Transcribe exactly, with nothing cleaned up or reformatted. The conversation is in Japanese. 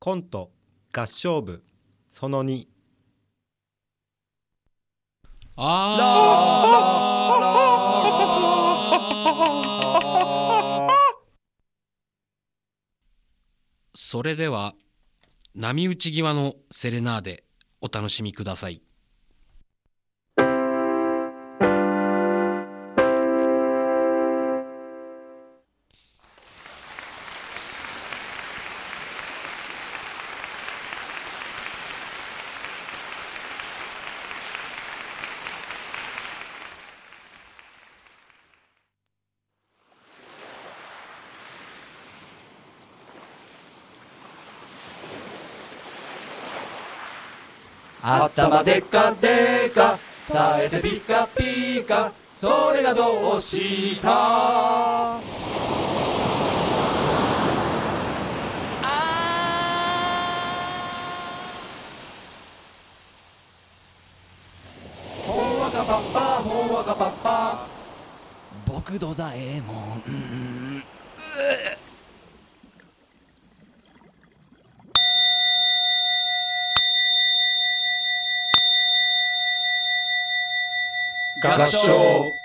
コント合唱部そのに。 あーそれでは波打ち際のセレナーデお楽しみください。 頭でっかでかさえてピカピカそれがどうしたあーほんわかパッパほんわかパッパ僕ドザエモンうん合唱